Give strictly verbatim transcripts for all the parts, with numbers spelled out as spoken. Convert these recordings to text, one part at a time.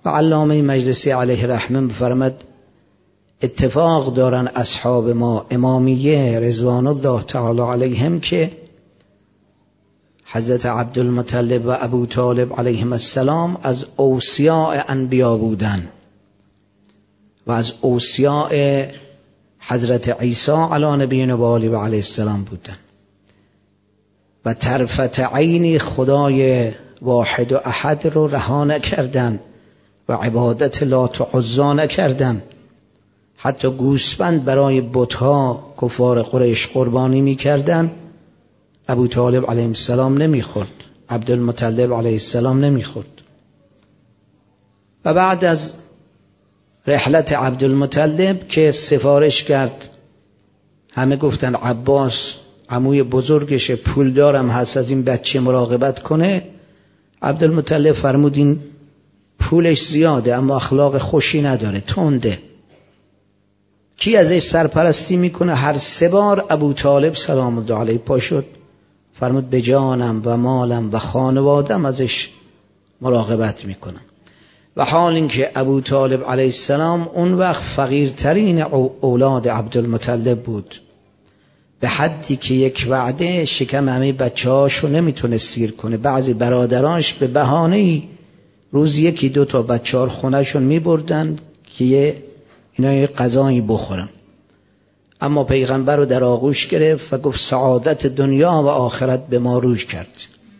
و علامه مجلسی علیه رحمه بفرمد اتفاق دارن اصحاب ما امامیه رضوان الله تعالی علیهم که حضرت عبدالمطلب و ابو طالب علیهم السلام از اوصیاء انبیا بودن و از اوصیاء حضرت عیسی علی نبینا و آله و علیه السلام بودن و طرفت عینی خدای واحد و احد رو رها نکردن و عبادت لات و عزی نکردن. حتی گوسفند برای بتها کفار قریش قربانی میکردن، ابو طالب علیه السلام نمیخورد، عبدالمطلب علیه السلام نمیخورد. و بعد از رحلت عبدالمطلب که سفارش کرد، همه گفتن عباس عموی بزرگش پولدارم هست از این بچه مراقبت کنه، عبدالمطلب فرمود این پولش زیاده اما اخلاق خوشی نداره، تنده، کی ازش سرپرستی میکنه؟ هر سه بار ابو طالب سلام الله علیه پا شد فرمود به جانم و مالم و خانوادم ازش مراقبت میکنم. و حال اینکه ابو طالب علیه السلام اون وقت فقیرترین اولاد عبدالمطلب بود، به حدی که یک وعده شکم همه بچه هاشو نمیتونه سیر کنه. بعضی برادرانش به بهانه‌ای روز یکی دو تا بچه ها خونهشون میبردن که یه اینا یه غذایی بخورن، اما پیغمبر رو در آغوش گرفت و گفت سعادت دنیا و آخرت به ما روش کرد.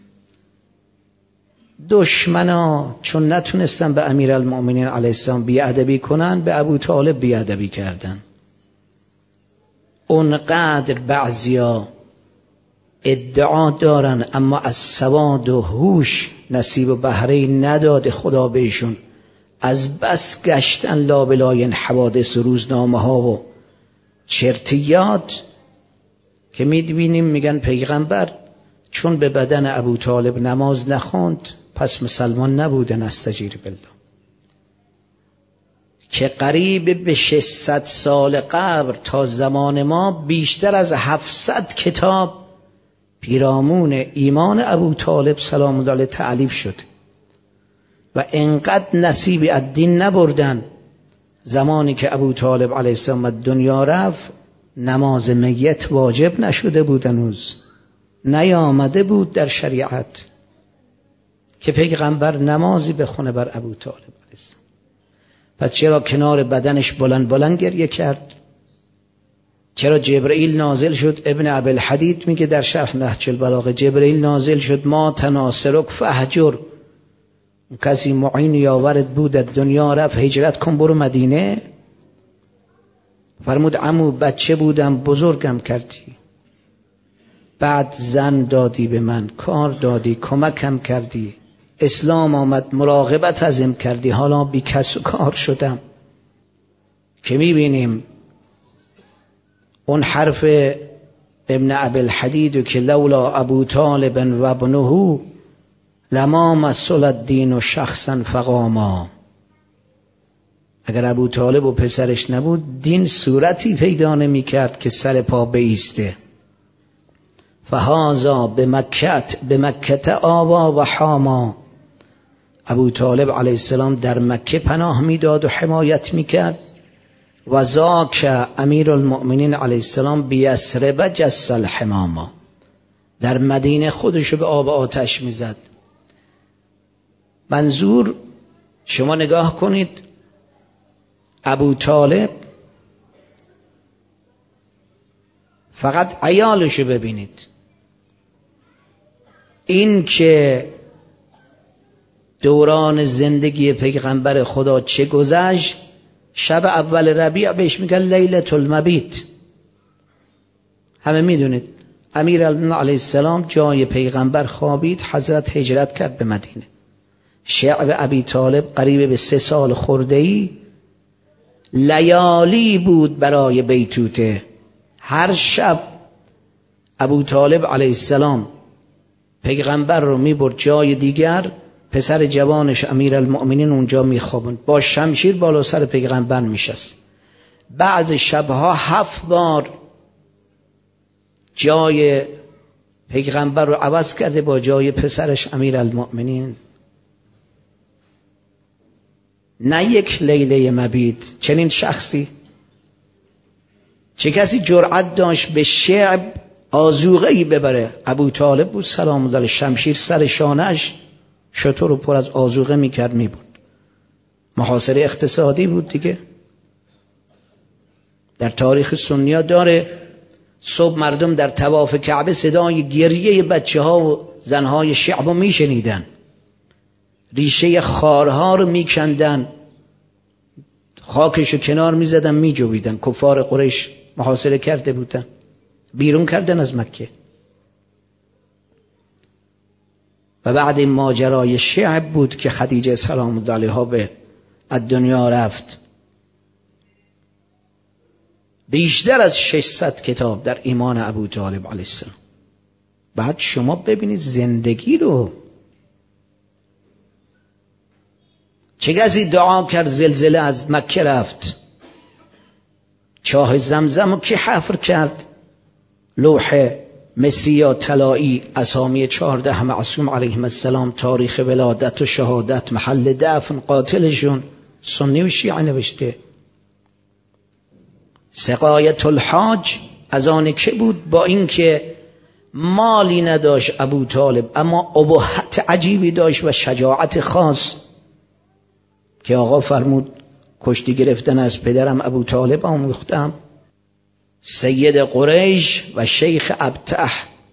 دشمنا چون نتونستن به امیرالمؤمنین علیه السلام بیادبی کنن، به ابو طالب بیادبی کردن. اونقدر بعضیا ادعا دارن اما از سواد و هوش نصیب و بهره نداده خدا بهشون، از بس گشتن لابلای حوادث و روزنامه ها و چرتیات که می‌بینیم میگن پیغمبر چون به بدن ابو طالب نماز نخوند پس مسلمان نبوده، نستجیر بالله. که قریب به ششصد سال قبل تا زمان ما بیشتر از هفتصد کتاب پیرامون ایمان ابو طالب سلام الله علیه تألیف شد و انقدر نصیبی از دین نبردن. زمانی که ابو طالب علیه السلام دنیا رفت نماز میت واجب نشده بود، هنوز نیامده بود در شریعت که پیغمبر نمازی بخونه بر ابو طالب علیه السلام. پس چرا کنار بدنش بلند بلند گریه کرد؟ چرا جبرئیل نازل شد؟ ابن ابوالحدید میگه در شرح نهج البلاغه جبرئیل نازل شد ما تناصرک فهجر، کسی معین یاورد بود از دنیا رفت هجرت کن برو مدینه. فرمود عمو بچه بودم بزرگم کردی، بعد زن دادی به من، کار دادی، کمکم کردی، اسلام آمد مراقبت ازم کردی، حالا بی کس و کار شدم. که میبینیم اون حرف ابن ابوالحدید که لولا ابو طالب و ابنه لما مسل الدین و شخصا فقاما، اگر ابو طالب و پسرش نبود دین صورتی پیدا نمی کرد که سر پا بایسته. فهذا به مکت به مکت آوا و حاما، ابو طالب علیه السلام در مکه پناه میداد و حمایت میکرد. و ذاک امیر المؤمنین علیه السلام بیسرب جس الحماما، در مدینه خودشو به آب آتش میزد. منظور شما نگاه کنید ابو طالب، فقط عیالشو ببینید، این که دوران زندگی پیغمبر خدا چه گذشت، شب اول ربیع بهش میگن لیلة المبیت. همه میدونید امیرالمومنین علیه السلام جای پیغمبر خوابید، حضرت هجرت کرد به مدینه. شعب ابی طالب قریب به سه سال خورده‌ای لیالی بود برای بیتوته. هر شب ابو طالب علیه السلام پیغمبر رو میبرد جای دیگر، پسر جوانش امیرالمؤمنین اونجا میخوابند، با شمشیر بالا سر پیغمبر میشست. بعض شبها هفت بار جای پیغمبر رو عوض کرده با جای پسرش امیرالمؤمنین. نه یک لیله مبید. چنین شخصی، چه کسی جرأت داشت به شعب آذوقه‌ای ببره؟ ابو طالب بود سلام الله علیه. شمشیر سر شانه‌اش شتر رو پر از آذوقه میکرد میبود. محاصره اقتصادی بود دیگه. در تاریخ سنیا داره صبح مردم در طواف کعبه صدای گریه بچه ها و زنهای شعب رو میشنیدن، ریشه خارها رو میکندن، خاکش رو کنار میزدن میجویدن. کفار قریش محاصره کرده بودن، بیرون کردن از مکه. و بعد این ماجرای شعب بود که خدیجه سلام الله علیها به دنیا رفت. بیشتر از ششصد کتاب در ایمان ابو طالب علیه السلام. بعد شما ببینید زندگی رو. چه کسی دعا کرد زلزله از مکه رفت؟ چاه زمزم رو کی حفر کرد؟ لوح مسی یا طلایی اسامی چهارده معصوم علیهم السلام، تاریخ ولادت و شهادت، محل دفن، قاتلشون، سنی و شیعه نوشته. سقایت الحاج از آن که بود؟ با اینکه مالی نداشت ابو طالب، اما ابهت عجیبی داشت و شجاعت خاص که آقا فرمود کشتی گرفتن از پدرم ابو طالب آموختم. سید قریش و شیخ ابته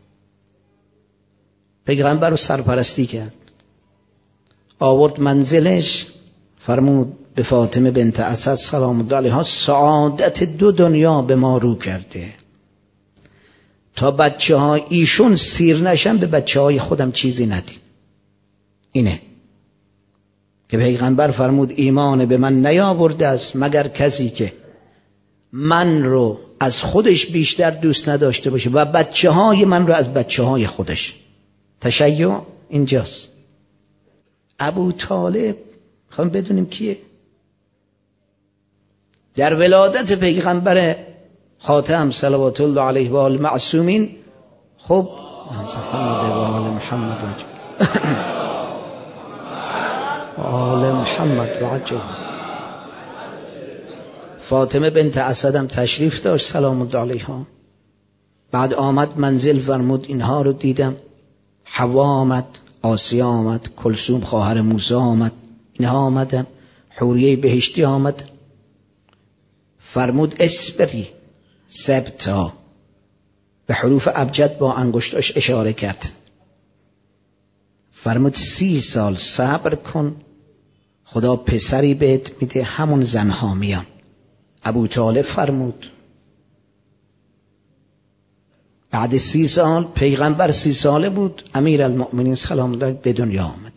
پیغمبر رو سرپرستی کرد، آورد منزلش، فرمود به فاطمه بنت اسد سلام الله علیها سعادت دو دنیا به ما رو کرده، تا بچه ها ایشون سیر نشن به بچه های خودم چیزی ندی. اینه که پیغمبر فرمود ایمان به من نیاورده است مگر کسی که من رو از خودش بیشتر دوست نداشته باشه و بچه های من رو از بچه های خودش. تشیع اینجاست. ابو طالب خواهم بدونیم کیه؟ در ولادت پیغمبر خاتم صلوات الله علیه و آل معصومین، خب محمد و آل محمد و آل محمد و عجب. فاطمه بنت اسدم تشریف داشت سلام الله علیها. بعد آمد منزل، فرمود اینها رو دیدم. حوا آمد، آسیا آمد، کلثوم خواهر موسی آمد، اینها آمدم، حوریه بهشتی آمد. فرمود اسبری سبتا، به حروف ابجد با انگشتاش اشاره کرد. فرمود سی سال صبر کن، خدا پسری بهت میده، همون زنها میان. ابو طالب فرمود بعد سی سال، پیغمبر سی ساله بود، امیر المؤمنین سلام الله به دنیا آمد.